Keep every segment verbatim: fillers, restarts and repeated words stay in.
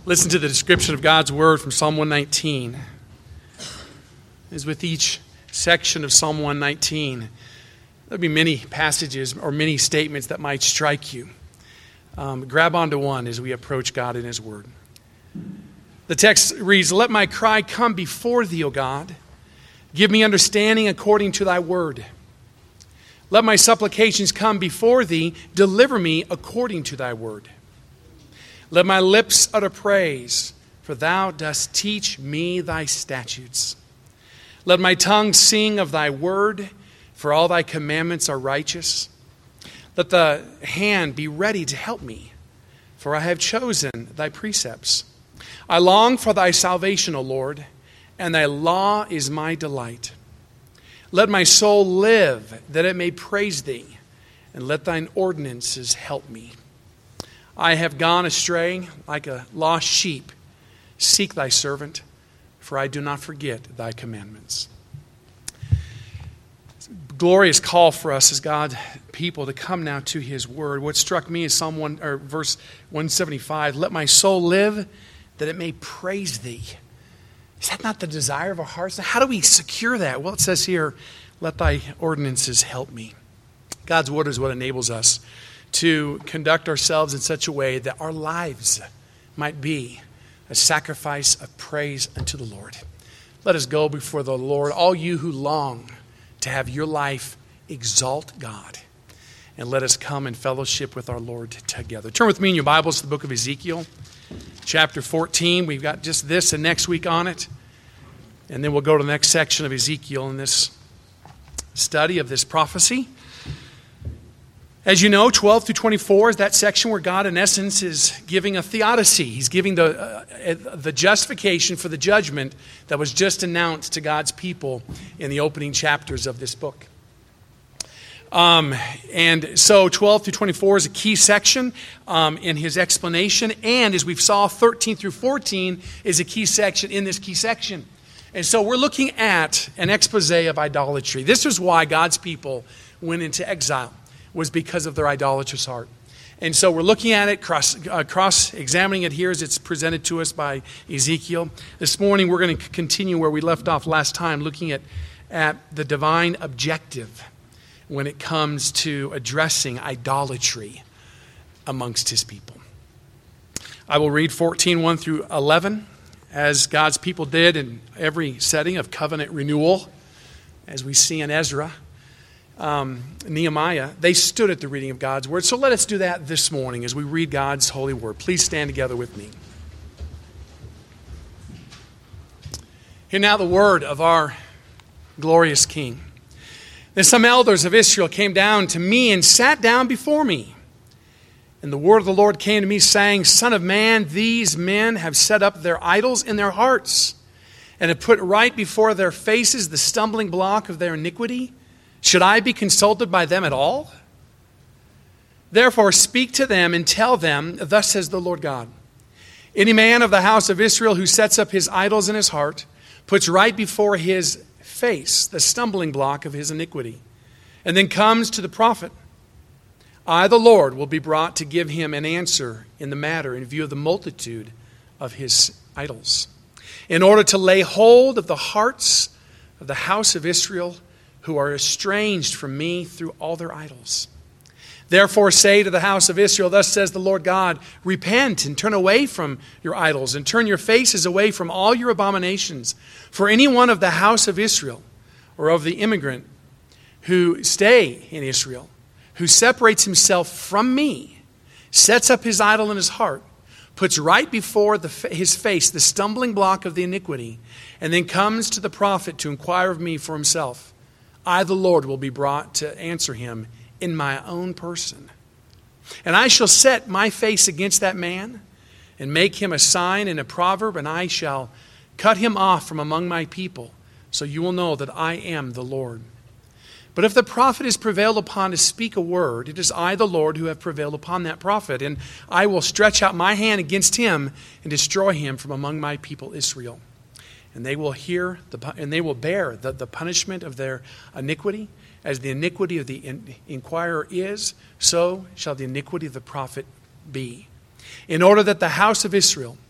Listen to the description of God's word from Psalm one nineteen. As with each section of Psalm one nineteen, there'll be many passages or many statements that might strike you. Um, grab onto one as we approach God in His word. The text reads, "Let my cry come before thee, O God. Give me understanding according to thy word. Let my supplications come before thee. Deliver me according to thy word. Let my lips utter praise, for thou dost teach me thy statutes. Let my tongue sing of thy word, for all thy commandments are righteous. Let the hand be ready to help me, for I have chosen thy precepts. I long for thy salvation, O Lord, and thy law is my delight. Let my soul live, that it may praise thee, and let thine ordinances help me. I have gone astray like a lost sheep. Seek thy servant, for I do not forget thy commandments." Glorious call for us as God's people to come now to His word. What struck me is Psalm one or verse one seventy-five. Let my soul live, that it may praise thee. Is that not the desire of our hearts? How do we secure that? Well, it says here, let thy ordinances help me. God's word is what enables us to conduct ourselves in such a way that our lives might be a sacrifice of praise unto the Lord. Let us go before the Lord, all you who long to have your life exalt God. And let us come in fellowship with our Lord together. Turn with me in your Bibles to the book of Ezekiel, chapter fourteen. We've got just this and next week on it. And then we'll go to the next section of Ezekiel in this study of this prophecy. As you know, twelve through twenty-four is that section where God, in essence, is giving a theodicy. He's giving the, uh, the justification for the judgment that was just announced to God's people in the opening chapters of this book. Um, and so twelve through twenty-four is a key section um, in his explanation. And as we saw, thirteen through fourteen is a key section in this key section. And so we're looking at an expose of idolatry. This is why God's people went into exile, was because of their idolatrous heart. And so we're looking at it, cross, uh, cross-examining it here as it's presented to us by Ezekiel. This morning we're going to continue where we left off last time, looking at, at the divine objective when it comes to addressing idolatry amongst His people. I will read fourteen, one through eleven, as God's people did in every setting of covenant renewal, as we see in Ezra. Um, Nehemiah, they stood at the reading of God's word. So let us do that this morning as we read God's holy word. Please stand together with me. Hear now the word of our glorious King. Then some elders of Israel came down to me and sat down before me. And the word of the Lord came to me, saying, Son of man, these men have set up their idols in their hearts, and have put right before their faces the stumbling block of their iniquity. Should I be consulted by them at all? Therefore speak to them and tell them, Thus says the Lord God, Any man of the house of Israel who sets up his idols in his heart, puts right before his face the stumbling block of his iniquity, and then comes to the prophet, I, the Lord, will be brought to give him an answer in the matter in view of the multitude of his idols, in order to lay hold of the hearts of the house of Israel, who are estranged from me through all their idols. Therefore say to the house of Israel, Thus says the Lord God, Repent and turn away from your idols, and turn your faces away from all your abominations. For any one of the house of Israel, or of the immigrant who stay in Israel, who separates himself from me, sets up his idol in his heart, puts right before the, his face the stumbling block of the iniquity, and then comes to the prophet to inquire of me for himself, I, the Lord, will be brought to answer him in my own person. And I shall set my face against that man, and make him a sign and a proverb, and I shall cut him off from among my people, so you will know that I am the Lord. But if the prophet is prevailed upon to speak a word, it is I, the Lord, who have prevailed upon that prophet, and I will stretch out my hand against him and destroy him from among my people Israel. And they will hear the, and they will bear the, the punishment of their iniquity, as the iniquity of the in, inquirer is, so shall the iniquity of the prophet be. In order that the house of Israel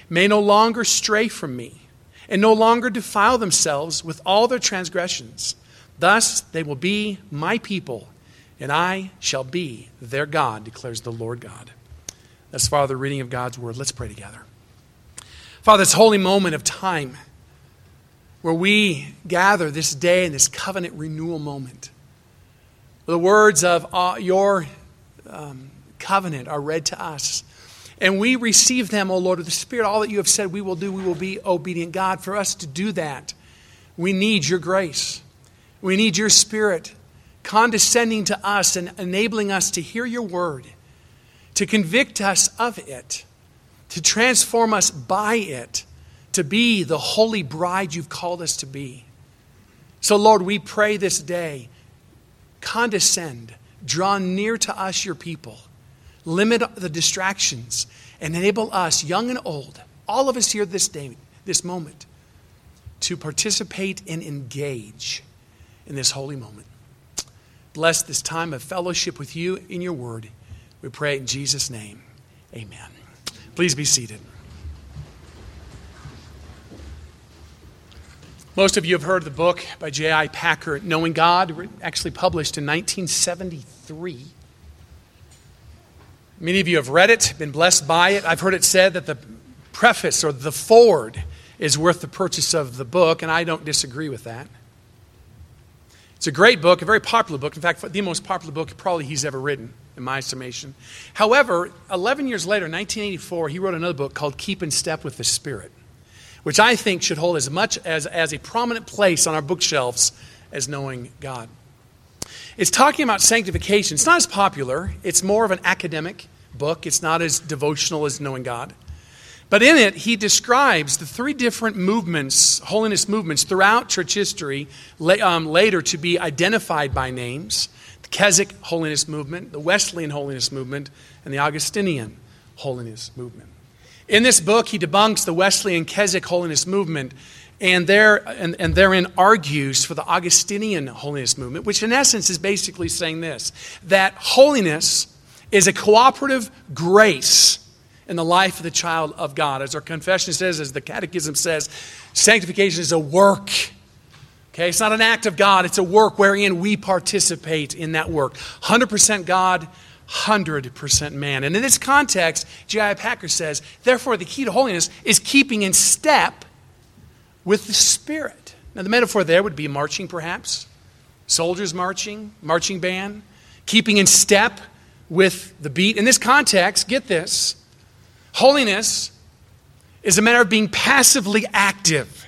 may no longer stray from me, and no longer defile themselves with all their transgressions. Thus they will be my people, and I shall be their God, declares the Lord God. That's, Father, the reading of God's word. Let's pray together. Father, this holy moment of time where we gather this day in this covenant renewal moment, the words of uh, your um, covenant are read to us. And we receive them, O Lord, with the Spirit. All that you have said we will do, we will be obedient. God, for us to do that, we need your grace. We need your Spirit condescending to us and enabling us to hear your word, to convict us of it, to transform us by it, to be the holy bride you've called us to be. So, Lord, we pray this day, condescend, draw near to us, your people. Limit the distractions and enable us, young and old, all of us here this day, this moment, to participate and engage in this holy moment. Bless this time of fellowship with you in your word. We pray in Jesus' name. Amen. Please be seated. Most of you have heard the book by J I Packer, Knowing God, actually published in nineteen seventy-three. Many of you have read it, been blessed by it. I've heard it said that the preface or the foreword is worth the purchase of the book, and I don't disagree with that. It's a great book, a very popular book. In fact, the most popular book probably he's ever written, in my estimation. However, eleven years later, nineteen eighty-four, he wrote another book called Keep in Step with the Spirit, which I think should hold as much as, as a prominent place on our bookshelves as Knowing God. It's talking about sanctification. It's not as popular. It's more of an academic book. It's not as devotional as Knowing God. But in it, he describes the three different movements, holiness movements, throughout church history, um, later to be identified by names. The Keswick holiness movement, the Wesleyan holiness movement, and the Augustinian holiness movement. In this book, he debunks the Wesleyan Keswick holiness movement, and, there, and, and therein argues for the Augustinian holiness movement, which in essence is basically saying this, that holiness is a cooperative grace in the life of the child of God. As our confession says, as the Catechism says, sanctification is a work. Okay, it's not an act of God, it's a work wherein we participate in that work. one hundred percent God, one hundred percent man. And in this context, J I Packer says, therefore the key to holiness is keeping in step with the Spirit. Now the metaphor there would be marching perhaps, soldiers marching, marching band, keeping in step with the beat. In this context, get this, holiness is a matter of being passively active.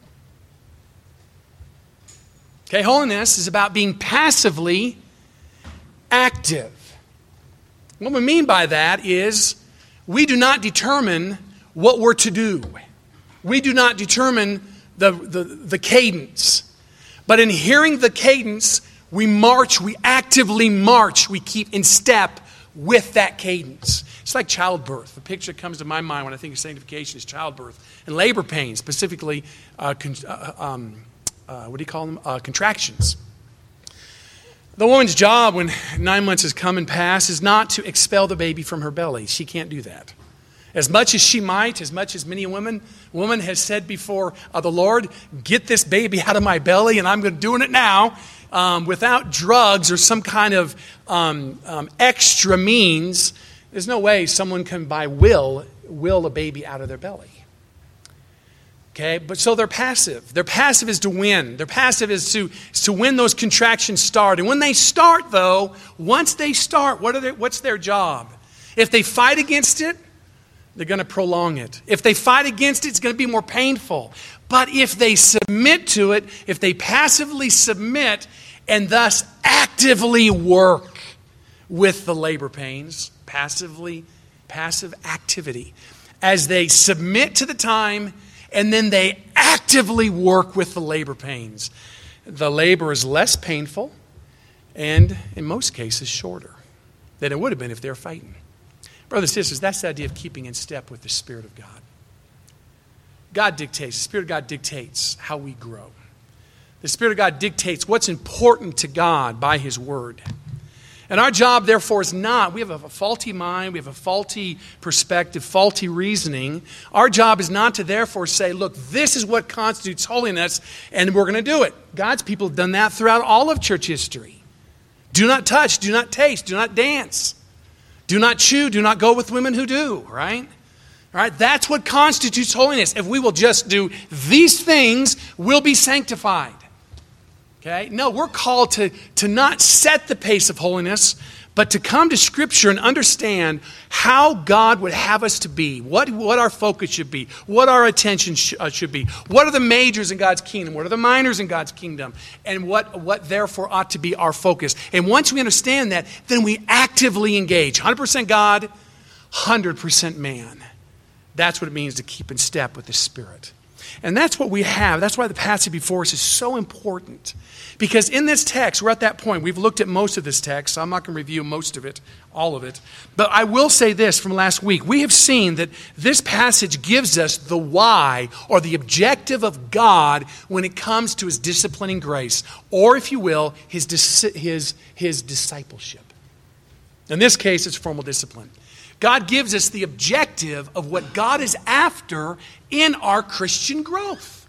Okay, holiness is about being passively active. What we mean by that is we do not determine what we're to do. We do not determine the, the, the cadence. But in hearing the cadence, we march, we actively march, we keep in step with that cadence. It's like childbirth. The picture that comes to my mind when I think of sanctification is childbirth and labor pains, specifically uh, con- uh, um, uh, what do you call them? Uh, contractions. The woman's job when nine months has come and passed is not to expel the baby from her belly. She can't do that. As much as she might, as much as many women, woman has said before uh, the Lord, get this baby out of my belly, and I'm going to doing it now, um, without drugs or some kind of um, um, extra means. There's no way someone can by will will a baby out of their belly. Okay, but so they're passive. Their passive is to win. Their passive is to, is to when those contractions start. And when they start, though, once they start, what are they, what's their job? If they fight against it, they're going to prolong it. If they fight against it, it's going to be more painful. But if they submit to it, if they passively submit and thus actively work with the labor pains, passively, passive activity, as they submit to the time and then they actively work with the labor pains, the labor is less painful and in most cases shorter than it would have been if they were fighting. Brothers and sisters, that's the idea of keeping in step with the Spirit of God. God dictates, the Spirit of God dictates how we grow. The Spirit of God dictates what's important to God by His Word. And our job, therefore, is not, we have a faulty mind, we have a faulty perspective, faulty reasoning. Our job is not to therefore say, look, this is what constitutes holiness, and we're going to do it. God's people have done that throughout all of church history. Do not touch, do not taste, do not dance. Do not chew, do not go with women who do, right? All right, that's what constitutes holiness. If we will just do these things, we'll be sanctified. Okay? No, we're called to, to not set the pace of holiness, but to come to Scripture and understand how God would have us to be, what, what our focus should be, what our attention sh- uh, should be, what are the majors in God's kingdom, what are the minors in God's kingdom, and what, what therefore ought to be our focus. And once we understand that, then we actively engage. one hundred percent God, one hundred percent man. That's what it means to keep in step with the Spirit. And that's what we have. That's why the passage before us is so important. Because in this text, we're at that point. We've looked at most of this text, so I'm not going to review most of it, all of it. But I will say this from last week. We have seen that this passage gives us the why, or the objective of God when it comes to his disciplining grace, or if you will, his, dis- his, his discipleship. In this case, it's formal discipline. God gives us the objective of what God is after in our Christian growth.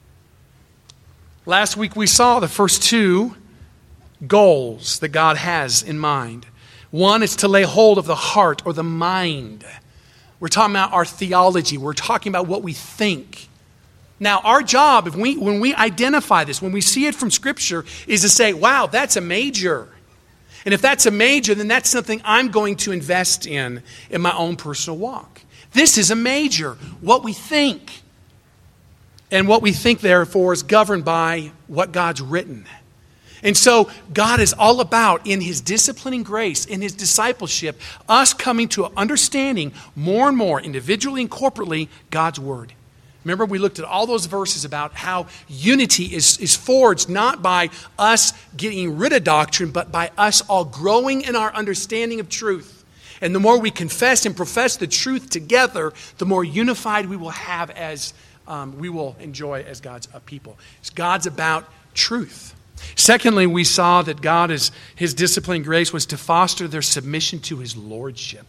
Last week we saw the first two goals that God has in mind. One is to lay hold of the heart or the mind. We're talking about our theology. We're talking about what we think. Now, our job, if we, when we identify this, when we see it from Scripture, is to say, wow, that's a major. And if that's a major, then that's something I'm going to invest in in my own personal walk. This is a major, what we think. And what we think, therefore, is governed by what God's written. And so God is all about, in his disciplining grace, in his discipleship, us coming to an understanding more and more, individually and corporately, God's word. Remember, we looked at all those verses about how unity is, is forged not by us getting rid of doctrine, but by us all growing in our understanding of truth. And the more we confess and profess the truth together, the more unified we will have as, um, we will enjoy as God's uh, people. It's God's about truth. Secondly, we saw that God is, his disciplining grace was to foster their submission to his lordship.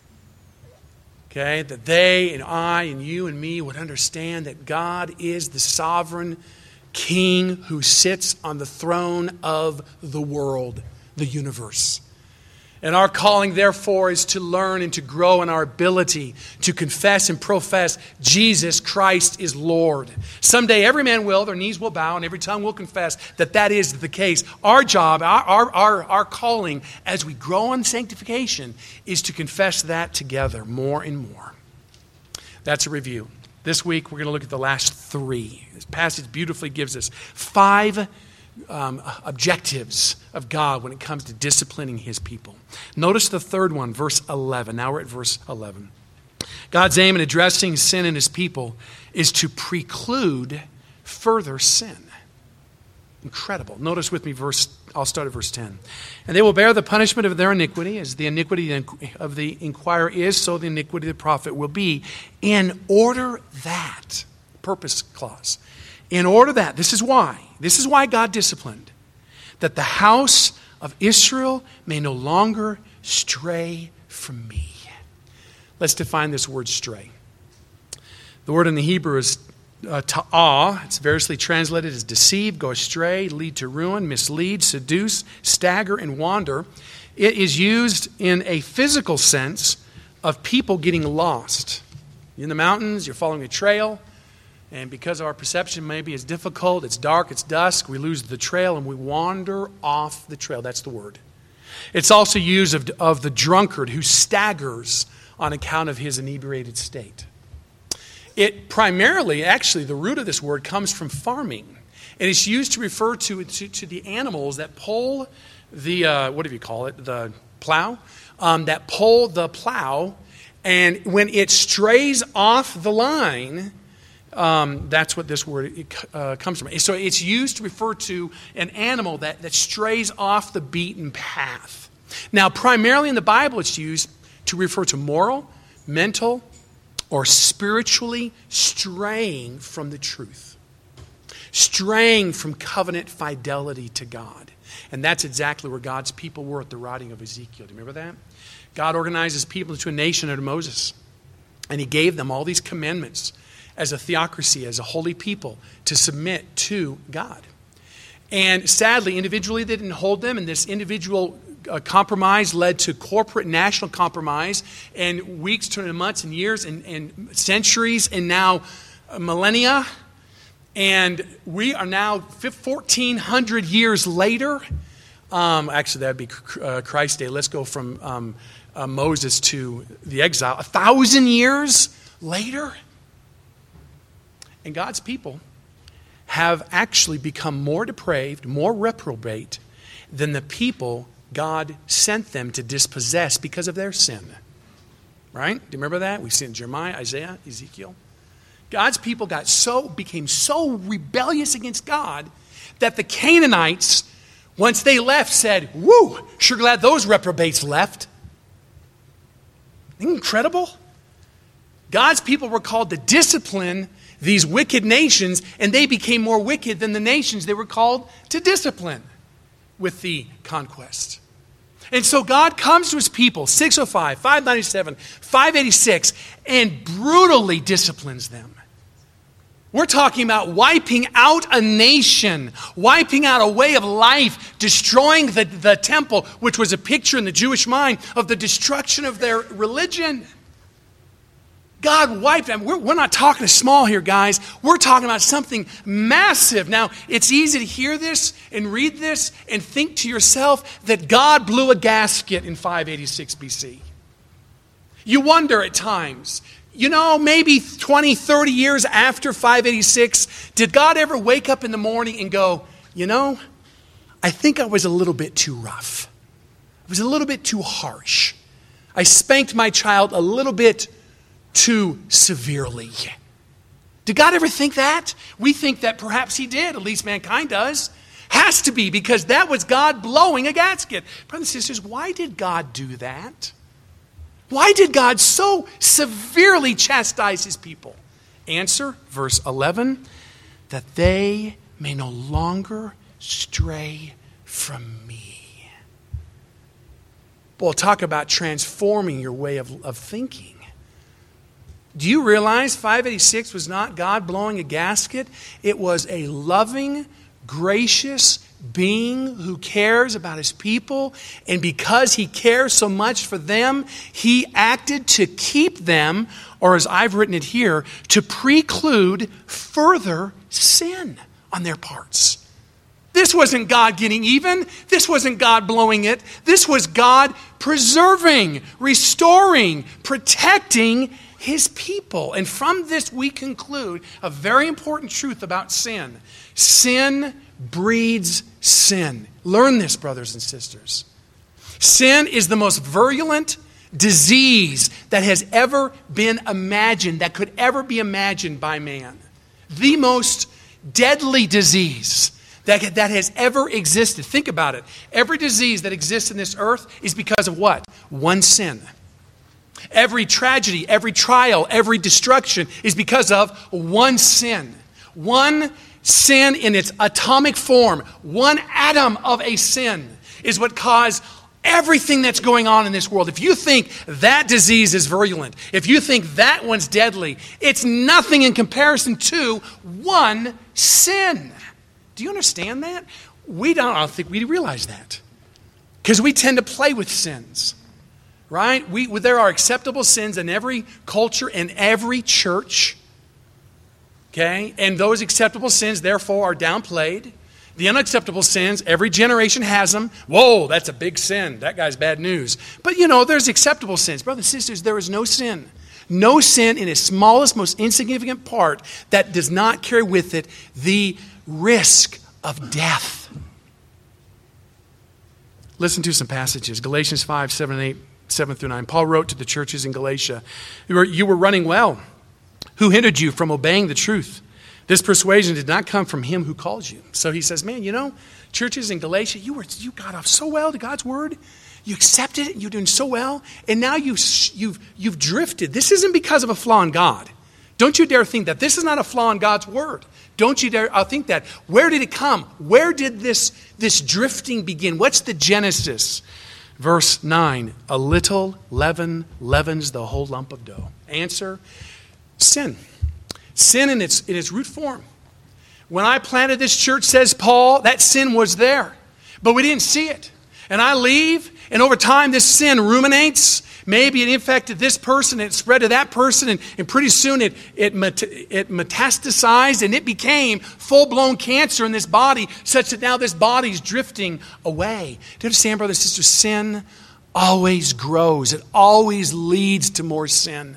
Okay, that they and I and you and me would understand that God is the sovereign king who sits on the throne of the world, the universe. And our calling, therefore, is to learn and to grow in our ability to confess and profess Jesus Christ is Lord. Someday every man will, their knees will bow, and every tongue will confess that that is the case. Our job, our, our, our, our calling as we grow in sanctification is to confess that together more and more. That's a review. This week we're going to look at the last three. This passage beautifully gives us five Um, objectives of God when it comes to disciplining his people. Notice the third one, verse eleven. Now we're at verse eleven. God's aim in addressing sin in his people is to preclude further sin. Incredible. Notice with me verse, I'll start at verse ten. And they will bear the punishment of their iniquity, as the iniquity of the inquirer is, so the iniquity of the prophet will be, in order that, purpose clause, in order that, this is why, this is why God disciplined, that the house of Israel may no longer stray from me. Let's define this word stray. The word in the Hebrew is uh, ta'ah. It's variously translated as deceive, go astray, lead to ruin, mislead, seduce, stagger, and wander. It is used in a physical sense of people getting lost. You're in the mountains, you're following a trail, and because our perception maybe is difficult, it's dark, it's dusk, we lose the trail and we wander off the trail. That's the word. It's also used of, of the drunkard who staggers on account of his inebriated state. It primarily, actually, the root of this word comes from farming. And it's used to refer to, to, to the animals that pull the, uh, what do you call it, the plow? Um, that pull the plow, and when it strays off the line, Um, that's what this word uh, comes from. So it's used to refer to an animal that, that strays off the beaten path. Now, primarily in the Bible, it's used to refer to moral, mental, or spiritually straying from the truth. straying from covenant fidelity to God. And that's exactly where God's people were at the writing of Ezekiel. Do you remember that? God organized his people into a nation under Moses. And he gave them all these commandments as a theocracy, as a holy people, to submit to God. And sadly, individually they didn't hold them, and this individual uh, compromise led to corporate national compromise, and weeks turned into months and years and, and centuries, and now millennia. And we are now fourteen hundred years later. Um, actually, that would be uh, Christ's day. Let's go from um, uh, Moses to the exile. A thousand years later. And God's people have actually become more depraved, more reprobate than the people God sent them to dispossess because of their sin. Right? Do you remember that? We've seen Jeremiah, Isaiah, Ezekiel. God's people got so became so rebellious against God that the Canaanites, once they left, said, "Woo, sure glad those reprobates left." Isn't it incredible? God's people were called to discipline these wicked nations, and they became more wicked than the nations they were called to discipline with the conquest. And so God comes to his people, six oh five, five ninety-seven, five eighty-six, and brutally disciplines them. We're talking about wiping out a nation, wiping out a way of life, destroying the, the temple, which was a picture in the Jewish mind of the destruction of their religion. God wiped them. We're, we're not talking small here, guys. We're talking about something massive. Now, it's easy to hear this and read this and think to yourself that God blew a gasket in five eighty-six B C. You wonder at times, you know, maybe twenty, thirty years after five eighty-six, did God ever wake up in the morning and go, you know, I think I was a little bit too rough. I was a little bit too harsh. I spanked my child a little bit too severely. Did God ever think that? We think that perhaps he did, at least mankind does. Has to be, because that was God blowing a gasket. Brothers and sisters, why did God do that? Why did God so severely chastise his people? Answer, verse eleven, that they may no longer stray from me. Well, talk about transforming your way of, of thinking. Do you realize five eighty-six was not God blowing a gasket? It was a loving, gracious being who cares about his people. And because he cares so much for them, he acted to keep them, or as I've written it here, to preclude further sin on their parts. This wasn't God getting even. This wasn't God blowing it. This was God preserving, restoring, protecting his people. And from this we conclude a very important truth about sin. Sin breeds sin. Learn this, brothers and sisters. Sin is the most virulent disease that has ever been imagined, that could ever be imagined by man. The most deadly disease that, that has ever existed. Think about it. Every disease that exists in this earth is because of what? One sin. Every tragedy, every trial, every destruction is because of one sin. One sin in its atomic form, one atom of a sin is what caused everything that's going on in this world. If you think that disease is virulent, if you think that one's deadly, it's nothing in comparison to one sin. Do you understand that? We don't, I don't think we realize that. Because we tend to play with sins. Right? We, there are acceptable sins in every culture and every church. Okay? And those acceptable sins, therefore, are downplayed. The unacceptable sins, every generation has them. Whoa, that's a big sin. That guy's bad news. But, you know, there's acceptable sins. Brothers and sisters, there is no sin. No sin in its smallest, most insignificant part that does not carry with it the risk of death. Listen to some passages. Galatians five, seven, and eight. seven through nine. Paul wrote to the churches in Galatia, you were, you were running well. Who hindered you from obeying the truth? This persuasion did not come from him who called you. So he says, man, you know, churches in Galatia, you were you got off so well to God's word. You accepted it, and you're doing so well. And now you've, you've, you've drifted. This isn't because of a flaw in God. Don't you dare think that. This is not a flaw in God's word. Don't you dare think that. Where did it come? Where did this, this drifting begin? What's the genesis? Verse nine, a little leaven leavens the whole lump of dough. Answer, sin. Sin in its, in its root form. When I planted this church, says Paul, that sin was there. But we didn't see it. And I leave, and over time this sin ruminates. Maybe it infected this person, it spread to that person, and, and pretty soon it, it, it metastasized, and it became full-blown cancer in this body, such that now this body is drifting away. Do you understand, brothers and sisters? Sin always grows. It always leads to more sin.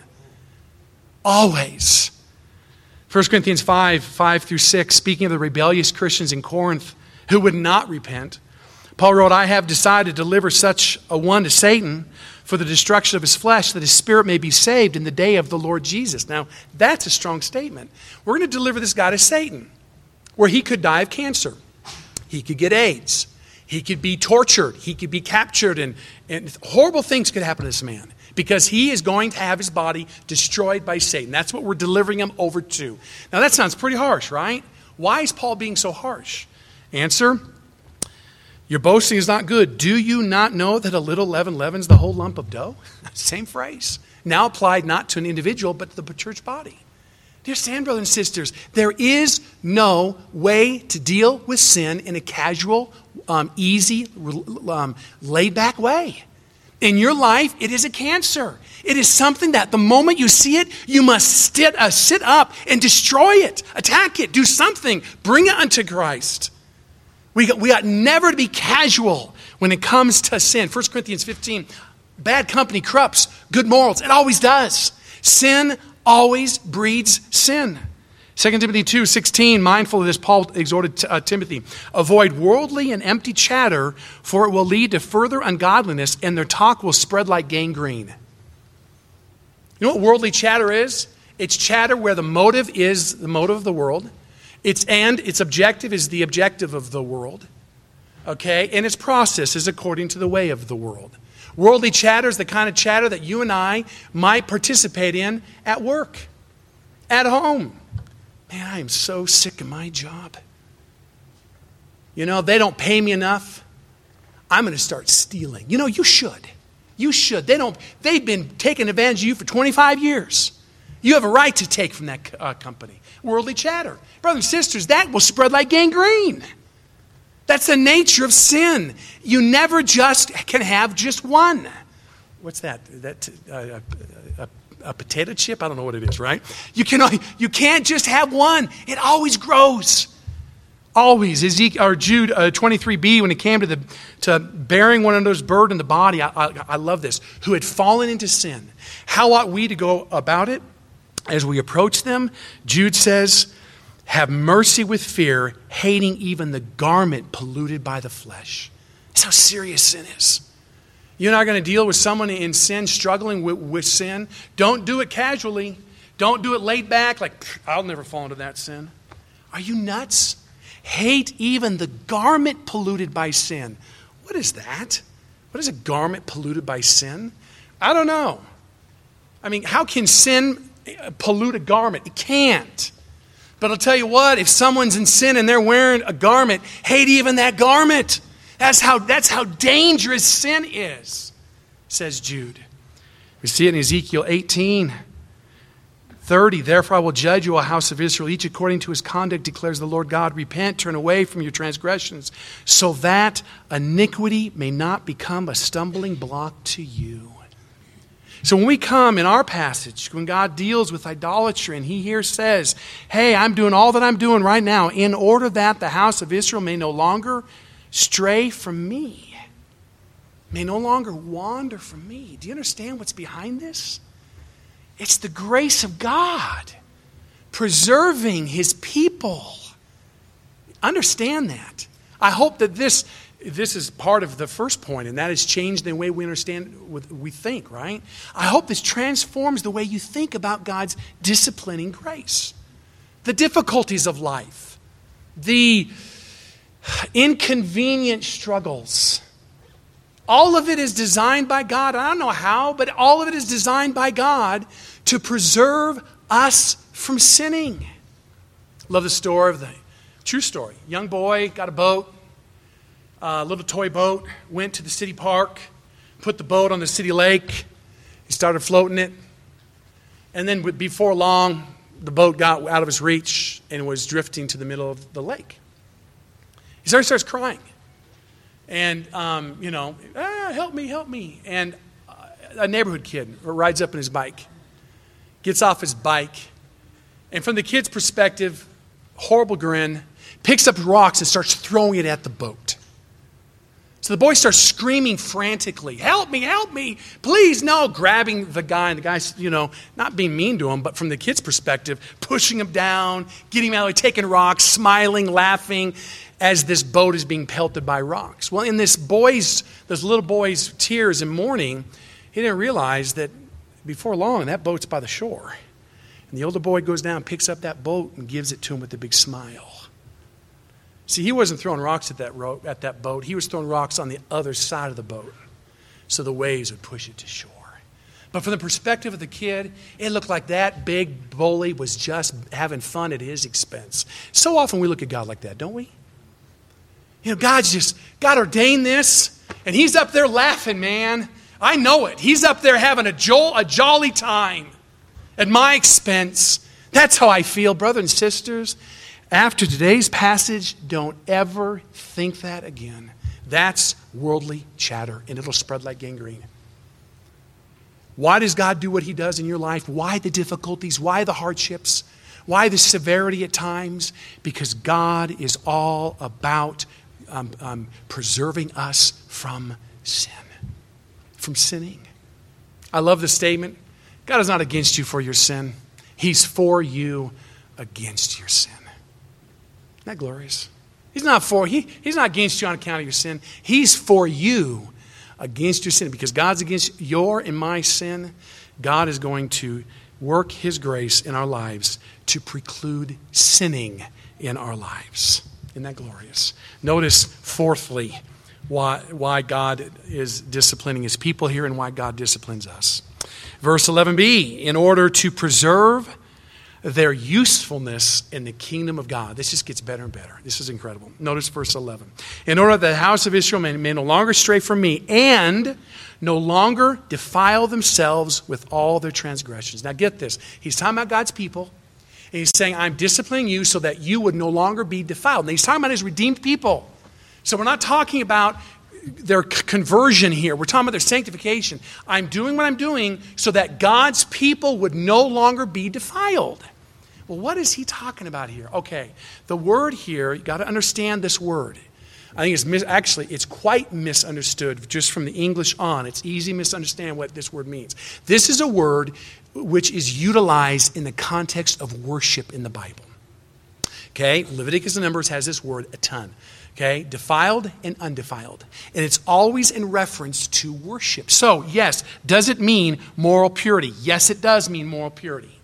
Always. First Corinthians five, five through six, speaking of the rebellious Christians in Corinth who would not repent, Paul wrote, I have decided to deliver such a one to Satan for the destruction of his flesh, that his spirit may be saved in the day of the Lord Jesus. Now, that's a strong statement. We're going to deliver this guy to Satan, where he could die of cancer. He could get AIDS. He could be tortured. He could be captured. And, and horrible things could happen to this man, because he is going to have his body destroyed by Satan. That's what we're delivering him over to. Now, that sounds pretty harsh, right? Why is Paul being so harsh? Answer, your boasting is not good. Do you not know that a little leaven leavens the whole lump of dough? Same phrase. Now applied not to an individual, but to the church body. Do you understand, brothers and sisters? There is no way to deal with sin in a casual, um, easy, um, laid-back way. In your life, it is a cancer. It is something that the moment you see it, you must sit, uh, sit up and destroy it, attack it, do something, bring it unto Christ. We got, we ought never to be casual when it comes to sin. First Corinthians fifteen, bad company corrupts good morals. It always does. Sin always breeds sin. Second Timothy two sixteen, mindful of this, Paul exhorted uh, Timothy, avoid worldly and empty chatter, for it will lead to further ungodliness, and their talk will spread like gangrene. You know what worldly chatter is? It's chatter where the motive is the motive of the world. Its and its objective is the objective of the world. Okay? And its process is according to the way of the world. Worldly chatter is the kind of chatter that you and I might participate in at work, at home. Man, I am so sick of my job. You know, they don't pay me enough. I'm going to start stealing. You know, you should. You should. They don't, they've been taking advantage of you for twenty-five years. You have a right to take from that uh, company. Worldly chatter. Brothers and sisters, that will spread like gangrene. That's the nature of sin. You never just can have just one. What's that? That uh, a, a, a potato chip? I don't know what it is, right? You can you can't just have one. It always grows. Always. Ezekiel or Jude uh, twenty-three b, when it came to the to bearing one another's burden in the body, I, I, I love this. Who had fallen into sin. How ought we to go about it? As we approach them, Jude says, have mercy with fear, hating even the garment polluted by the flesh. That's how serious sin is. You're not going to deal with someone in sin, struggling with, with sin. Don't do it casually. Don't do it laid back, like, I'll never fall into that sin. Are you nuts? Hate even the garment polluted by sin. What is that? What is a garment polluted by sin? I don't know. I mean, how can sin pollute a garment? It can't. But I'll tell you what, if someone's in sin and they're wearing a garment, hate even that garment. That's how, that's how dangerous sin is, says Jude. We see it in Ezekiel eighteen thirty. Therefore I will judge you, O house of Israel, each according to his conduct, declares the Lord God. Repent, turn away from your transgressions, so that iniquity may not become a stumbling block to you. So when we come in our passage, when God deals with idolatry, and he here says, hey, I'm doing all that I'm doing right now in order that the house of Israel may no longer stray from me, may no longer wander from me. Do you understand what's behind this? It's the grace of God preserving his people. Understand that. I hope that this This is part of the first point, and that is change the way we understand, what we think, right? I hope this transforms the way you think about God's disciplining grace. The difficulties of life, the inconvenient struggles, all of it is designed by God. I don't know how, but all of it is designed by God to preserve us from sinning. Love the story of the true story. Young boy got a boat, a little toy boat, went to the city park, put the boat on the city lake. He started floating it. And then before long, the boat got out of his reach and was drifting to the middle of the lake. He starts, starts crying. And, um, you know, ah, help me, help me. And a neighborhood kid rides up on his bike, gets off his bike, and from the kid's perspective, horrible grin, picks up rocks and starts throwing it at the boat. So the boy starts screaming frantically, help me, help me, please, no, grabbing the guy, and the guy's, you know, not being mean to him, but from the kid's perspective, pushing him down, getting him out of the way, taking rocks, smiling, laughing, as this boat is being pelted by rocks. Well, in this boy's, this little boy's tears and mourning, he didn't realize that before long, that boat's by the shore. And the older boy goes down, picks up that boat, and gives it to him with a big smile. See, he wasn't throwing rocks at that, ro- at that boat. He was throwing rocks on the other side of the boat so the waves would push it to shore. But from the perspective of the kid, it looked like that big bully was just having fun at his expense. So often we look at God like that, don't we? You know, God's just, God ordained this, and he's up there laughing, man. I know it. He's up there having a, jo- a jolly time at my expense. That's how I feel, brothers and sisters. After today's passage, don't ever think that again. That's worldly chatter, and it'll spread like gangrene. Why does God do what he does in your life? Why the difficulties? Why the hardships? Why the severity at times? Because God is all about um, um, preserving us from sin, from sinning. I love the statement. God is not against you for your sin. He's for you against your sin. Isn't that glorious? He's not for, he, he's not against you on account of your sin. He's for you against your sin. Because God's against your and my sin, God is going to work his grace in our lives to preclude sinning in our lives. Isn't that glorious? Notice, fourthly, why, why God is disciplining his people here and why God disciplines us. Verse eleven b, in order to preserve their usefulness in the kingdom of God. This just gets better and better. This is incredible. Notice verse eleven. In order that the house of Israel may, may no longer stray from me and no longer defile themselves with all their transgressions. Now get this. He's talking about God's people. And he's saying, I'm disciplining you so that you would no longer be defiled. Now he's talking about his redeemed people. So we're not talking about their conversion here. We're talking about their sanctification. I'm doing what I'm doing so that God's people would no longer be defiled. Well, what is he talking about here? Okay, the word here, you got to understand this word. I think it's mis- actually, it's quite misunderstood just from the English on. It's easy to misunderstand what this word means. This is a word which is utilized in the context of worship in the Bible. Okay, Leviticus and Numbers has this word a ton. Okay, defiled and undefiled. And it's always in reference to worship. So, yes, does it mean moral purity? Yes, it does mean moral purity.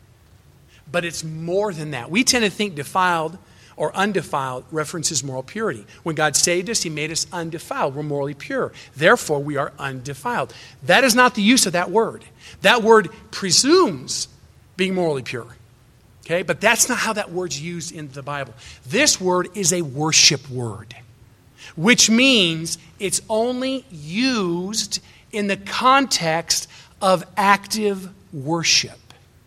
But it's more than that. We tend to think defiled or undefiled references moral purity. When God saved us, he made us undefiled. We're morally pure. Therefore, we are undefiled. That is not the use of that word. That word presumes being morally pure. Okay, but that's not how that word's used in the Bible. This word is a worship word, which means it's only used in the context of active worship.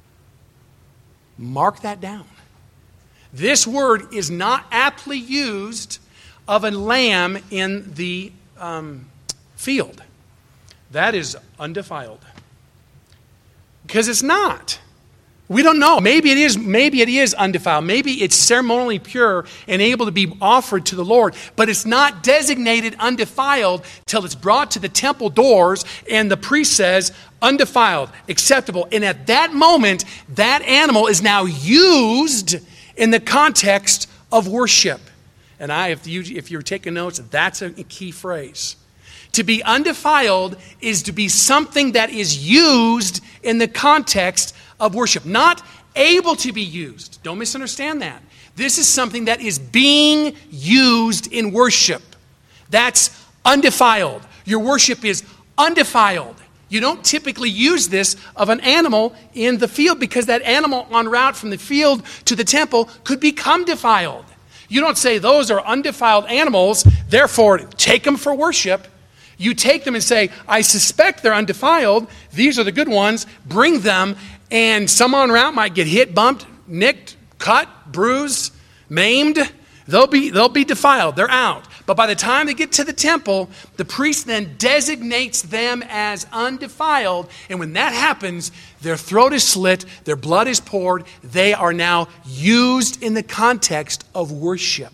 Mark that down. This word is not aptly used of a lamb in the um, field. That is undefiled. Because it's not. We don't know. Maybe it is, maybe it is undefiled. Maybe it's ceremonially pure and able to be offered to the Lord. But it's not designated undefiled till it's brought to the temple doors and the priest says, undefiled, acceptable. And at that moment, that animal is now used in the context of worship. And I, if you if you're taking notes, that's a key phrase. To be undefiled is to be something that is used in the context of worship, not able to be used. Don't misunderstand that. This is something that is being used in worship. That's undefiled. Your worship is undefiled. You don't typically use this of an animal in the field because that animal en route from the field to the temple could become defiled. You don't say those are undefiled animals, therefore take them for worship. You take them and say, I suspect they're undefiled. These are the good ones. Bring them, and some en route might get hit, bumped, nicked, cut, bruised, maimed. They'll be, they'll be defiled. They're out. But by the time they get to the temple, the priest then designates them as undefiled. And when that happens, their throat is slit, their blood is poured. They are now used in the context of worship.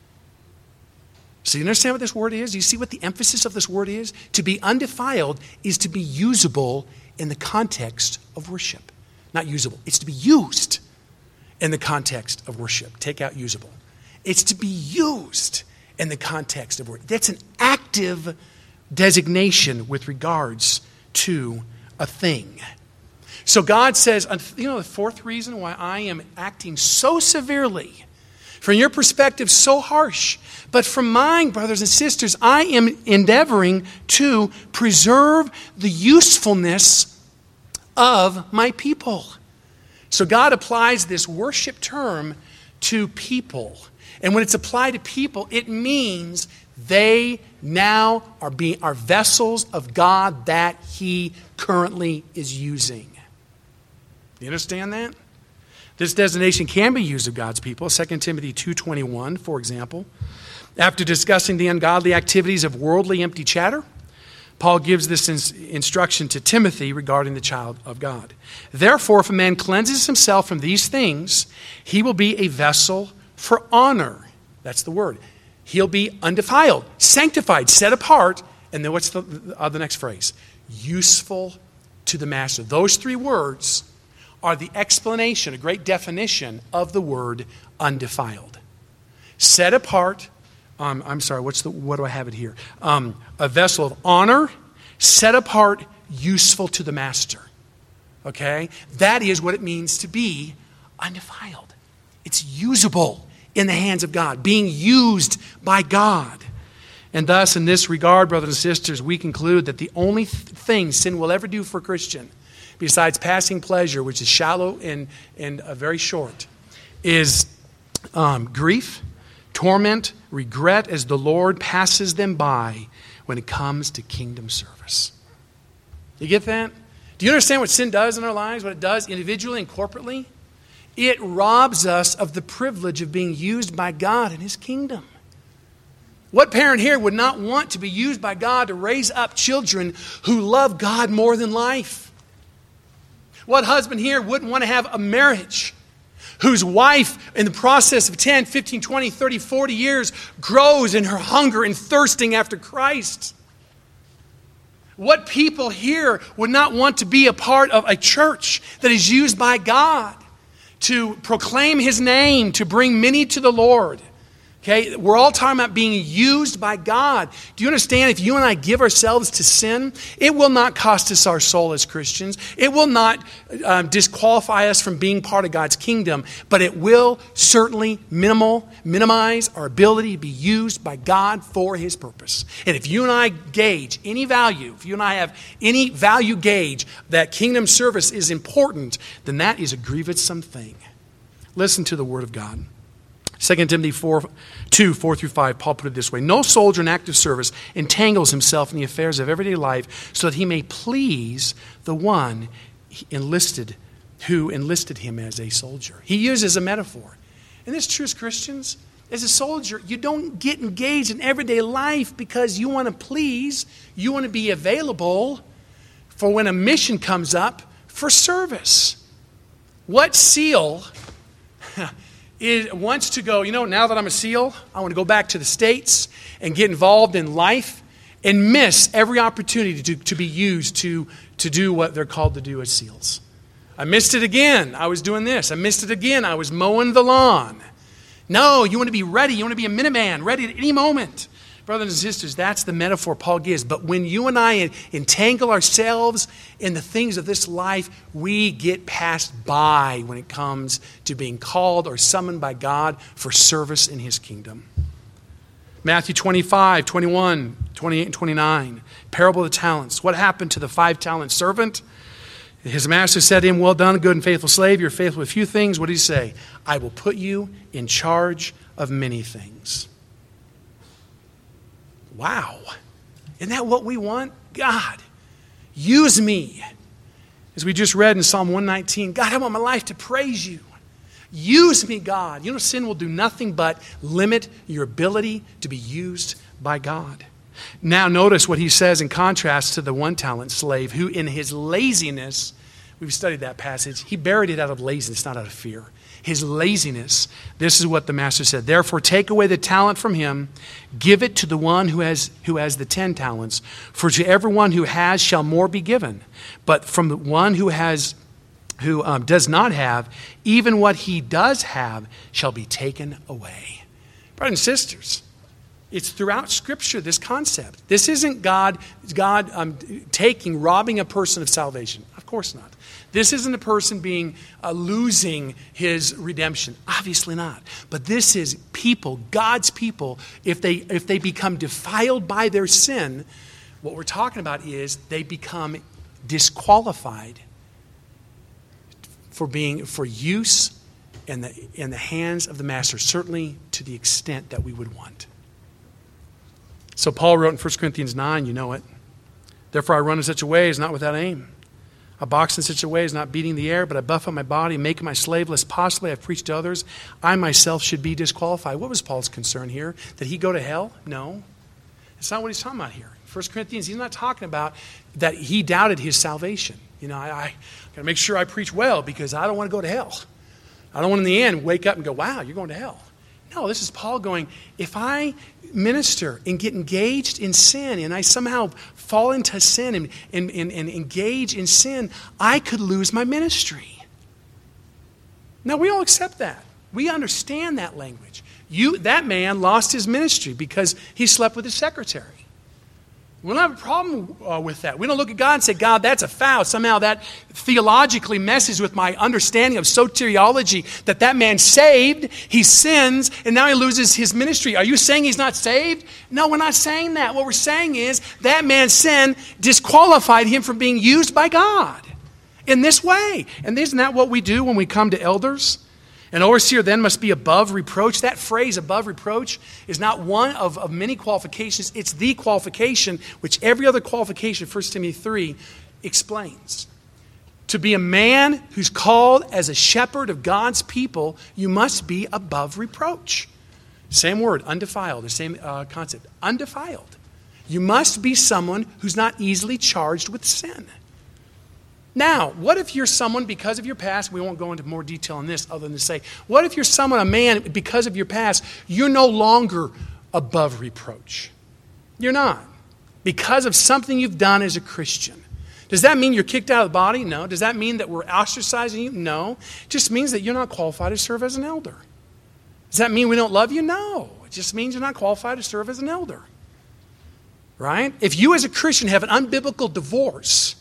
So you understand what this word is? You see what the emphasis of this word is? To be undefiled is to be usable in the context of worship. Not usable. It's to be used in the context of worship. Take out usable. It's to be used in the context of worship. That's an active designation with regards to a thing. So God says, you know the fourth reason why I am acting so severely, from your perspective so harsh, but from mine, brothers and sisters, I am endeavoring to preserve the usefulness of my people. So God applies this worship term to people. And when it's applied to people, it means they now are being are vessels of God that He currently is using. You understand that? This designation can be used of God's people. Second Timothy two twenty-one, for example. After discussing the ungodly activities of worldly empty chatter, Paul gives this instruction to Timothy regarding the child of God. Therefore, if a man cleanses himself from these things, he will be a vessel for honor. That's the word. He'll be undefiled, sanctified, set apart. And then what's the, uh, the next phrase? Useful to the master. Those three words are the explanation, a great definition of the word undefiled. Set apart. Um, I'm sorry, what's the, what do I have it here? Um, a vessel of honor, set apart, useful to the master. Okay? That is what it means to be undefiled. It's usable in the hands of God, being used by God. And thus, in this regard, brothers and sisters, we conclude that the only th- thing sin will ever do for a Christian, besides passing pleasure, which is shallow and, and uh, very short, is um, grief, torment, regret as the Lord passes them by when it comes to kingdom service. You get that? Do you understand what sin does in our lives, what it does individually and corporately? It robs us of the privilege of being used by God in His kingdom. What parent here would not want to be used by God to raise up children who love God more than life? What husband here wouldn't want to have a marriage whose wife, in the process of ten, fifteen, twenty, thirty, forty years, grows in her hunger and thirsting after Christ? What people here would not want to be a part of a church that is used by God to proclaim His name, to bring many to the Lord? Okay, we're all talking about being used by God. Do you understand? If you and I give ourselves to sin, it will not cost us our soul as Christians. It will not um, disqualify us from being part of God's kingdom, but it will certainly minimal, minimize our ability to be used by God for His purpose. And if you and I gauge any value, if you and I have any value gauge that kingdom service is important, then that is a grievous thing. Listen to the Word of God. Second Timothy four, two, four through five, Paul put it this way. No soldier in active service entangles himself in the affairs of everyday life so that he may please the one enlisted, who enlisted him as a soldier. He uses a metaphor. And this is true as Christians. As a soldier, you don't get engaged in everyday life because you want to please, you want to be available for when a mission comes up for service. What SEAL It wants to go, you know, now that I'm a SEAL, I want to go back to the States and get involved in life and miss every opportunity to, to be used to, to do what they're called to do as SEALs. I missed it again. I was doing this. I missed it again. I was mowing the lawn. No, you want to be ready. You want to be a Minuteman, ready at any moment. Brothers and sisters, that's the metaphor Paul gives. But when you and I entangle ourselves in the things of this life, we get passed by when it comes to being called or summoned by God for service in His kingdom. Matthew twenty-five, twenty-one, twenty-eight, and twenty-nine. Parable of the talents. What happened to the five-talent servant? His master said to him, well done, good and faithful slave. You're faithful with few things. What did he say? I will put you in charge of many things. Wow. Isn't that what we want? God, use me. As we just read in Psalm one nineteen, God, I want my life to praise you. Use me, God. You know, sin will do nothing but limit your ability to be used by God. Now notice what he says in contrast to the one-talent slave who in his laziness, we've studied that passage, he buried it out of laziness, not out of fear. His laziness, this is what the master said. Therefore, take away the talent from him, give it to the one who has, who has the ten talents. For to everyone who has shall more be given. But from the one who has, who um, does not have, even what he does have shall be taken away. Brothers and sisters, it's throughout Scripture, this concept. This isn't God, God um, taking, robbing a person of salvation. Of course not. This isn't a person being uh, losing his redemption. Obviously not. But this is people, God's people, if they if they become defiled by their sin, what we're talking about is they become disqualified for being for use in the in the hands of the master, certainly to the extent that we would want. So Paul wrote in First Corinthians nine, you know it. Therefore I run in such a way as not without aim. I box in such a way as not beating the air, but I buff up my body, making my slave, lest possibly I've preached to others. I myself should be disqualified. What was Paul's concern here? Did he go to hell? No. That's not what he's talking about here. First Corinthians, he's not talking about that he doubted his salvation. You know, I, I got to make sure I preach well because I don't want to go to hell. I don't want in the end wake up and go, wow, you're going to hell. No, this is Paul going, if I minister and get engaged in sin and I somehow fall into sin and, and, and, and engage in sin, I could lose my ministry. Now, we all accept that. We understand that language. You, that man lost his ministry because he slept with his secretary. We don't have a problem uh, with that. We don't look at God and say, God, that's a foul. Somehow that theologically messes with my understanding of soteriology, that that man saved, he sins, and now he loses his ministry. Are you saying he's not saved? No, we're not saying that. What we're saying is that man's sin disqualified him from being used by God in this way. And isn't that what we do when we come to elders? An overseer then must be above reproach. That phrase, above reproach, is not one of, of many qualifications. It's the qualification which every other qualification, First Timothy three, explains. To be a man who's called as a shepherd of God's people, you must be above reproach. Same word, undefiled, the same uh, concept, undefiled. You must be someone who's not easily charged with sin. Now, what if you're someone, because of your past, we won't go into more detail on this other than to say, what if you're someone, a man, because of your past, you're no longer above reproach? You're not. Because of something you've done as a Christian. Does that mean you're kicked out of the body? No. Does that mean that we're ostracizing you? No. It just means that you're not qualified to serve as an elder. Does that mean we don't love you? No. It just means you're not qualified to serve as an elder. Right? If you as a Christian have an unbiblical divorce,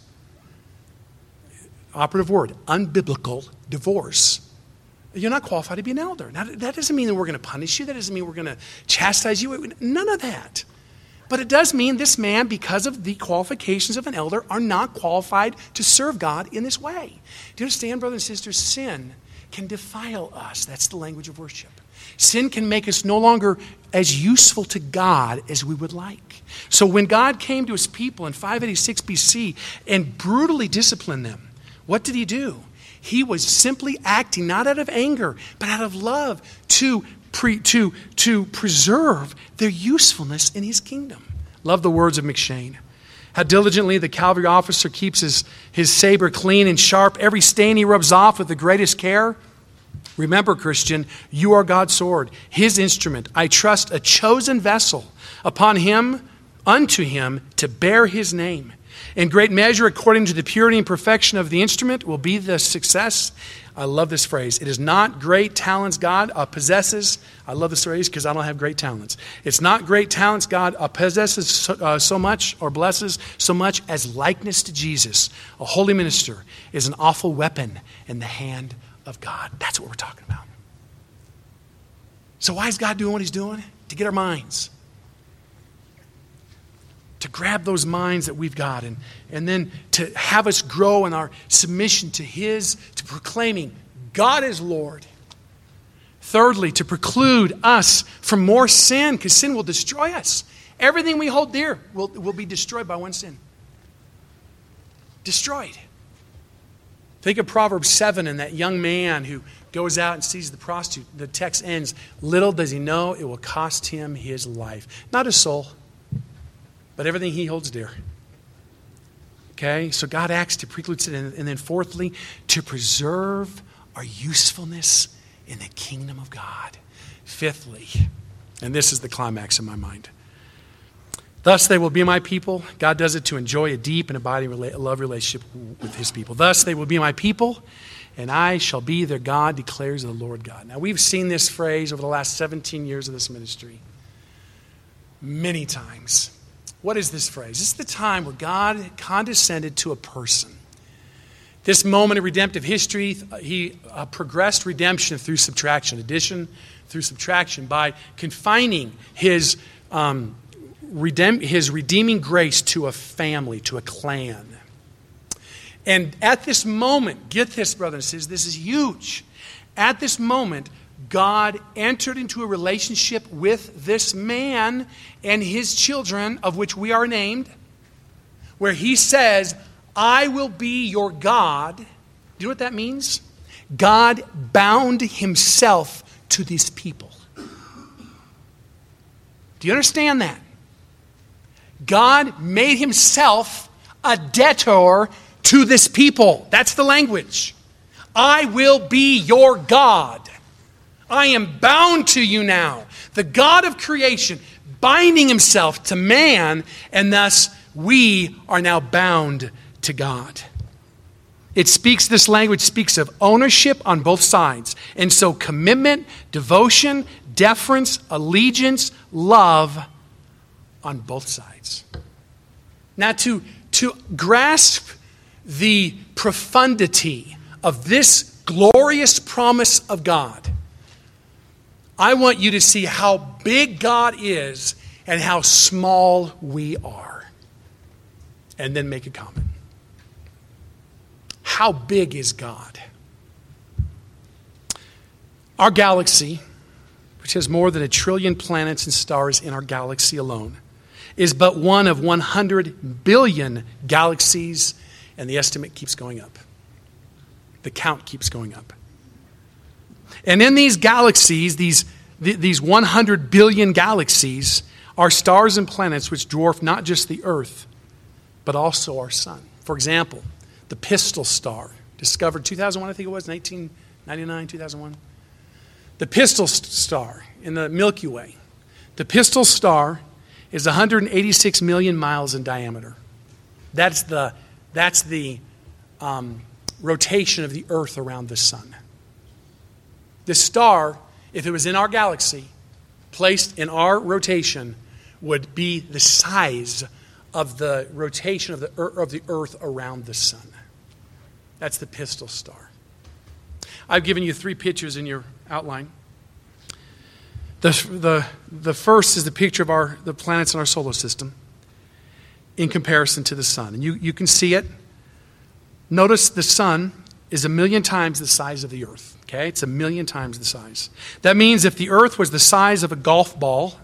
operative word, unbiblical divorce, you're not qualified to be an elder. Now, that doesn't mean that we're going to punish you. That doesn't mean we're going to chastise you. None of that. But it does mean this man, because of the qualifications of an elder, are not qualified to serve God in this way. Do you understand, brothers and sisters? Sin can defile us. That's the language of worship. Sin can make us no longer as useful to God as we would like. So when God came to his people in five eighty-six B C and brutally disciplined them, what did he do? He was simply acting not out of anger, but out of love to, pre, to, to preserve their usefulness in his kingdom. Love the words of McShane. How diligently the cavalry officer keeps his, his saber clean and sharp. Every stain he rubs off with the greatest care. Remember, Christian, you are God's sword, his instrument. I trust a chosen vessel upon him, unto him, to bear his name. In great measure, according to the purity and perfection of the instrument, will be the success. I love this phrase. It is not great talents God uh, possesses. I love this phrase because I don't have great talents. It's not great talents God uh, possesses so, uh, so much or blesses so much as likeness to Jesus. A holy minister is an awful weapon in the hand of God. That's what we're talking about. So why is God doing what he's doing? To get our minds. to grab those minds that we've got and, and then to have us grow in our submission to his, to proclaiming God is Lord. Thirdly, to preclude us from more sin, because sin will destroy us. Everything we hold dear will, will be destroyed by one sin. Destroyed. Think of Proverbs seven and that young man who goes out and sees the prostitute. The text ends, little does he know it will cost him his life. Not his soul, but everything he holds dear. Okay, so God acts to preclude sin. And, and then fourthly, to preserve our usefulness in the kingdom of God. Fifthly, and this is the climax in my mind. Thus they will be my people. God does it to enjoy a deep and abiding rela- love relationship with his people. Thus they will be my people, and I shall be their God, declares the Lord God. Now we've seen this phrase over the last seventeen years of this ministry many times. What is this phrase? This is the time where God condescended to a person. This moment of redemptive history, he uh, progressed redemption through subtraction, addition through subtraction, by confining his, um, redem- his redeeming grace to a family, to a clan. And at this moment, get this, brothers and sisters, this is huge. At this moment, God entered into a relationship with this man and his children, of which we are named, where he says, I will be your God. Do you know what that means? God bound himself to these people. Do you understand that? God made himself a debtor to this people. That's the language. I will be your God. I am bound to you now. The God of creation binding himself to man, and thus we are now bound to God. It speaks, this language speaks of ownership on both sides. And so commitment, devotion, deference, allegiance, love on both sides. Now to, to grasp the profundity of this glorious promise of God, I want you to see how big God is and how small we are. And then make a comment. How big is God? Our galaxy, which has more than a trillion planets and stars in our galaxy alone, is but one of one hundred billion galaxies, and the estimate keeps going up. The count keeps going up. And in these galaxies, these, these one hundred billion galaxies, are stars and planets which dwarf not just the Earth, but also our sun. For example, the Pistol Star, discovered two thousand one, I think it was, nineteen ninety-nine, two thousand one. The Pistol Star in the Milky Way. The Pistol Star is one hundred eighty-six million miles in diameter. That's the, that's the um, rotation of the Earth around the sun. This star, if it was in our galaxy, placed in our rotation, would be the size of the rotation of the, of the Earth around the sun. That's the Pistol Star. I've given you three pictures in your outline. The, the, the first is the picture of our, the planets in our solar system in comparison to the sun. And you, you can see it. Notice the sun is a million times the size of the Earth. Okay? It's a million times the size. That means if the Earth was the size of a golf ball,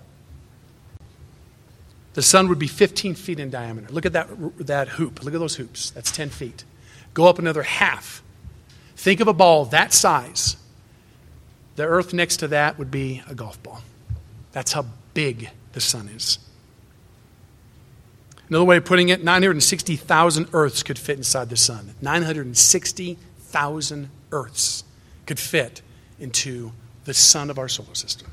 the sun would be fifteen feet in diameter. Look at that, that hoop. Look at those hoops. That's ten feet. Go up another half. Think of a ball that size. The Earth next to that would be a golf ball. That's how big the sun is. Another way of putting it, nine hundred sixty thousand Earths could fit inside the sun. nine hundred sixty thousand Earths could fit into the sun of our solar system.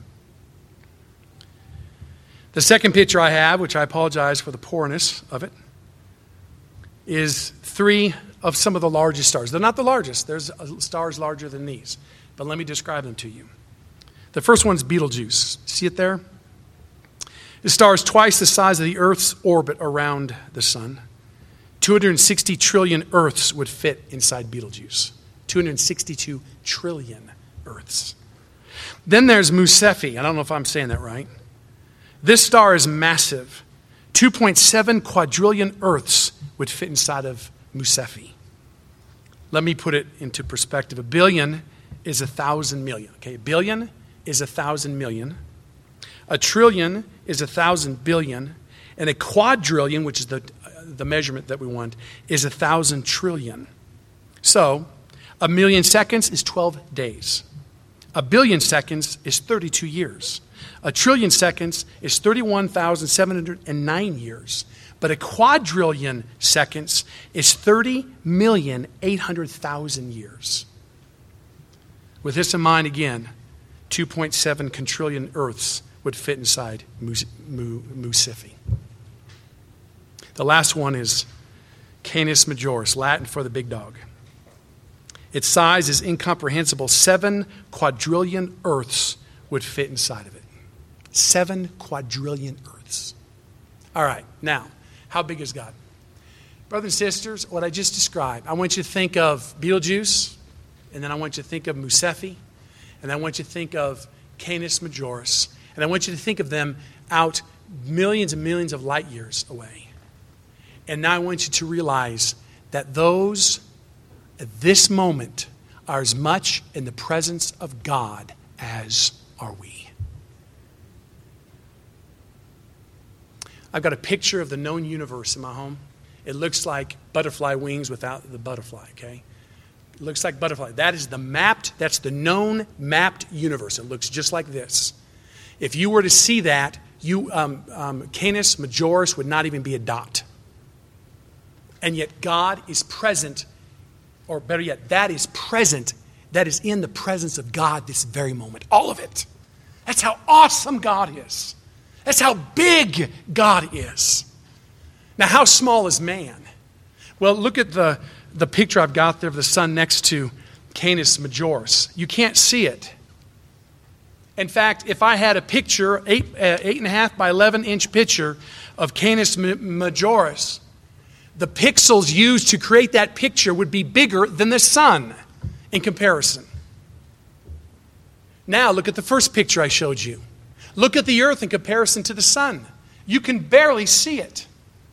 The second picture I have, which I apologize for the poorness of it, is three of some of the largest stars. They're not the largest. There's stars larger than these. But let me describe them to you. The first one's Betelgeuse. See it there? The star is twice the size of the Earth's orbit around the sun. two hundred sixty trillion Earths would fit inside Betelgeuse. two hundred sixty-two trillion Earths. Then there's Musephi. I don't know if I'm saying that right. This star is massive. two point seven quadrillion Earths would fit inside of Musefi. Let me put it into perspective. A billion is a thousand million. Okay, a billion is a thousand million. A trillion is a thousand billion. And a quadrillion, which is the, the measurement that we want, is a thousand trillion. So, a million seconds is twelve days. A billion seconds is thirty-two years. A trillion seconds is thirty-one thousand seven hundred nine years. But a quadrillion seconds is thirty million eight hundred thousand years. With this in mind, again, two point seven quadrillion Earths would fit inside Musefi. The last one is Canis Majoris, Latin for the big dog. Its size is incomprehensible. Seven quadrillion Earths would fit inside of it. Seven quadrillion Earths. All right, now, how big is God? Brothers and sisters, what I just described, I want you to think of Betelgeuse, and then I want you to think of Musefi, and I want you to think of Canis Majoris, and I want you to think of them out millions and millions of light years away. And now I want you to realize that those, at this moment, are as much in the presence of God as are we. I've got a picture of the known universe in my home. It looks like butterfly wings without the butterfly, okay? It looks like butterfly. That is the mapped, that's the known mapped universe. It looks just like this. If you were to see that, you um, um, Canis Majoris would not even be a dot. And yet God is present, or better yet, that is present, that is in the presence of God this very moment. All of it. That's how awesome God is. That's how big God is. Now, how small is man? Well, look at the, the picture I've got there of the sun next to Canis Majoris. You can't see it. In fact, if I had a picture, eight, uh, eight and a half by eleven inch picture of Canis Majoris, the pixels used to create that picture would be bigger than the sun in comparison. Now, look at the first picture I showed you. Look at the earth in comparison to the sun. You can barely see it.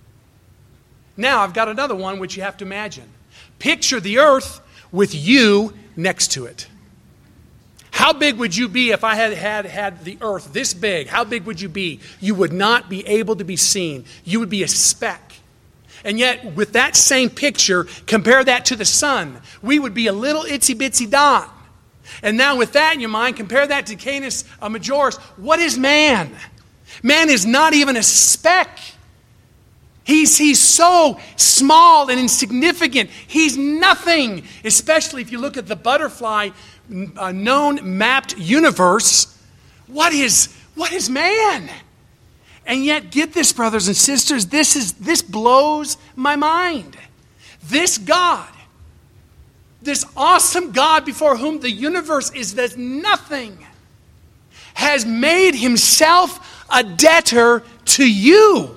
Now, I've got another one which you have to imagine. Picture the earth with you next to it. How big would you be if I had had, had the earth this big? How big would you be? You would not be able to be seen. You would be a speck. And yet, with that same picture, compare that to the sun. We would be a little itsy-bitsy dot. And now with that in your mind, compare that to Canis Majoris. What is man? Man is not even a speck. He's, he's so small and insignificant. He's nothing, especially if you look at the butterfly uh, known mapped universe. What is, what is man? And yet, get this, brothers and sisters, this is this blows my mind. This God, this awesome God before whom the universe is as nothing, has made himself a debtor to you.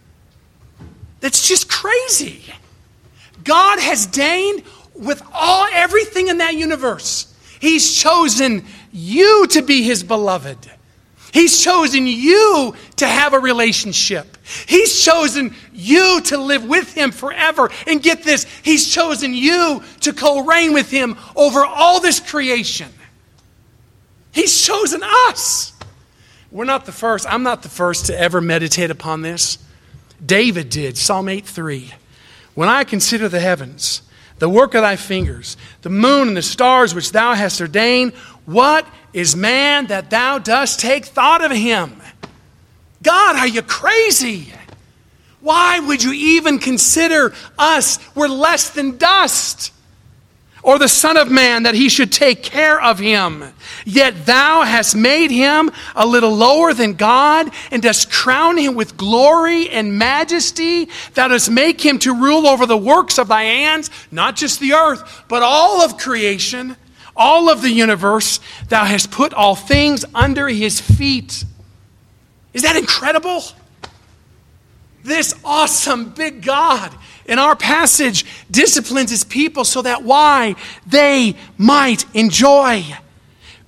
That's just crazy. God has deigned with all everything in that universe. He's chosen you to be his beloved. He's chosen you to have a relationship. He's chosen you to live with him forever. And get this, he's chosen you to co-reign with him over all this creation. He's chosen us. We're not the first. I'm not the first to ever meditate upon this. David did, Psalm eight three. When I consider the heavens, the work of thy fingers, the moon and the stars which thou hast ordained, what is man that thou dost take thought of him? God, are you crazy? Why would you even consider us? We're less than dust. Or the Son of Man, that he should take care of him. Yet thou hast made him a little lower than God, and dost crown him with glory and majesty. Thou dost make him to rule over the works of thy hands, not just the earth, but all of creation, all of the universe. Thou hast put all things under his feet. Is that incredible? This awesome big God in our passage disciplines his people so that why? They might enjoy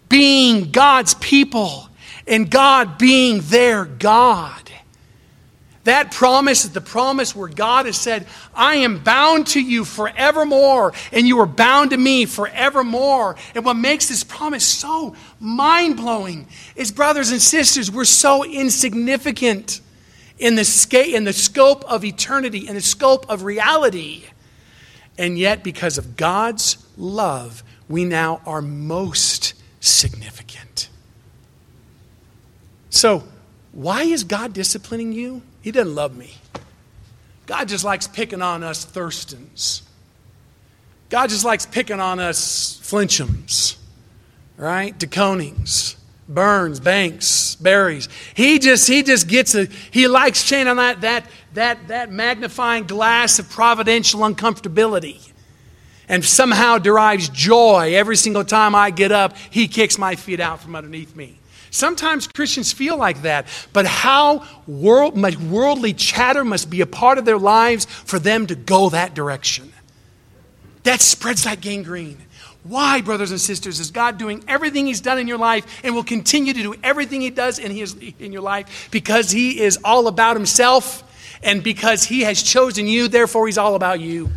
being God's people and God being their God. That promise is the promise where God has said, I am bound to you forevermore, and you are bound to me forevermore. And what makes this promise so mind-blowing is, brothers and sisters, we're so insignificant in the, sca- in the scope of eternity, in the scope of reality. And yet, because of God's love, we now are most significant. So, why is God disciplining you? He doesn't love me. God just likes picking on us Thurstons. God just likes picking on us Flinchums, right? DeConings, Burns, Banks, Berries. He just he just gets a he likes shining on that that that that magnifying glass of providential uncomfortability, and somehow derives joy every single time I get up. He kicks my feet out from underneath me. Sometimes Christians feel like that, but how world, much worldly chatter must be a part of their lives for them to go that direction. That spreads like gangrene. Why, brothers and sisters, is God doing everything He's done in your life and will continue to do everything He does in, his, in your life? Because He is all about Himself, and because He has chosen you, therefore He's all about you.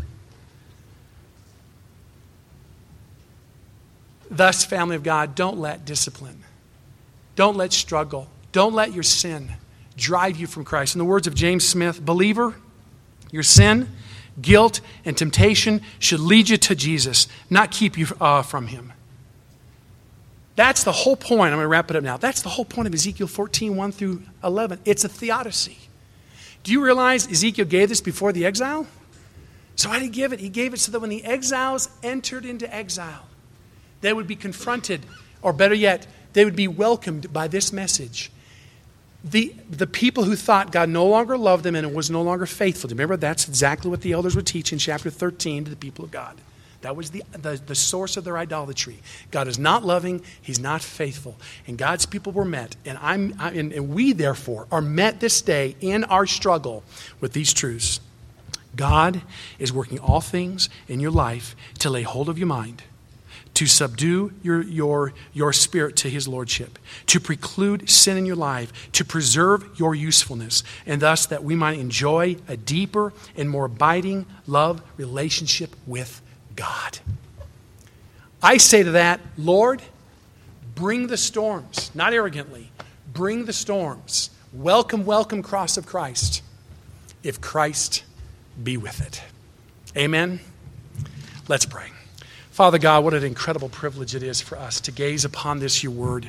Thus, family of God, don't let discipline, don't let struggle, don't let your sin drive you from Christ. In the words of James Smith, believer, your sin, guilt, and temptation should lead you to Jesus, not keep you uh, from Him. That's the whole point. I'm going to wrap it up now. That's the whole point of Ezekiel fourteen, one through eleven. It's a theodicy. Do you realize Ezekiel gave this before the exile? So why did He give it? He gave it so that when the exiles entered into exile, they would be confronted, or better yet, they would be welcomed by this message. The, the people who thought God no longer loved them and was no longer faithful. Remember, that's exactly what the elders would teach in chapter thirteen to the people of God. That was the, the, the source of their idolatry. God is not loving. He's not faithful. And God's people were met. And, I'm, I, and, and we, therefore, are met this day in our struggle with these truths. God is working all things in your life to lay hold of your mind, to subdue your, your, your spirit to His lordship, to preclude sin in your life, to preserve your usefulness, and thus that we might enjoy a deeper and more abiding love relationship with God. I say to that, Lord, bring the storms, not arrogantly, bring the storms. Welcome, welcome, cross of Christ, if Christ be with it. Amen. Let's pray. Father God, what an incredible privilege it is for us to gaze upon this, your word.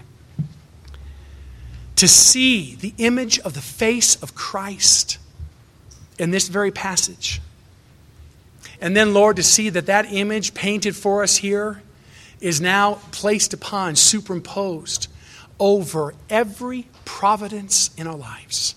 To see the image of the face of Christ in this very passage. And then, Lord, to see that that image painted for us here is now placed upon, superimposed over every providence in our lives.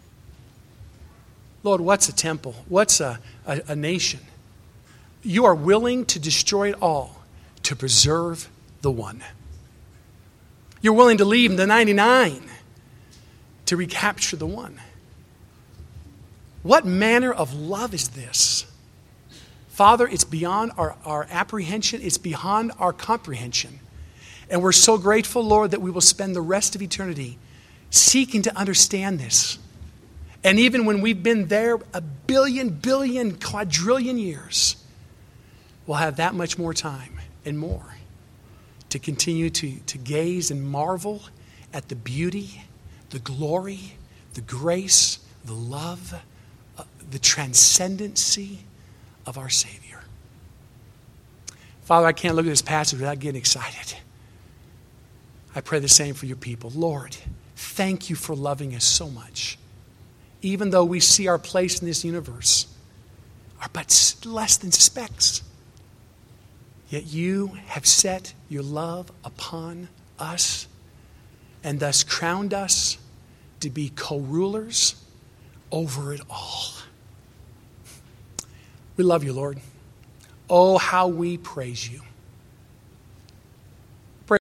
Lord, what's a temple? What's a, a, a nation? You are willing to destroy it all to preserve the one. You're willing to leave the ninety-nine to recapture the one. What manner of love is this? Father, it's beyond our, our apprehension. It's beyond our comprehension. And we're so grateful, Lord, that we will spend the rest of eternity seeking to understand this. And even when we've been there a billion, billion, quadrillion years, we'll have that much more time and more to continue to, to gaze and marvel at the beauty, the glory, the grace, the love, uh, the transcendency of our Savior. Father, I can't look at this passage without getting excited. I pray the same for your people. Lord, thank you for loving us so much. Even though we see our place in this universe are but less than specks, yet you have set your love upon us and thus crowned us to be co-rulers over it all. We love you, Lord. Oh, how we praise you.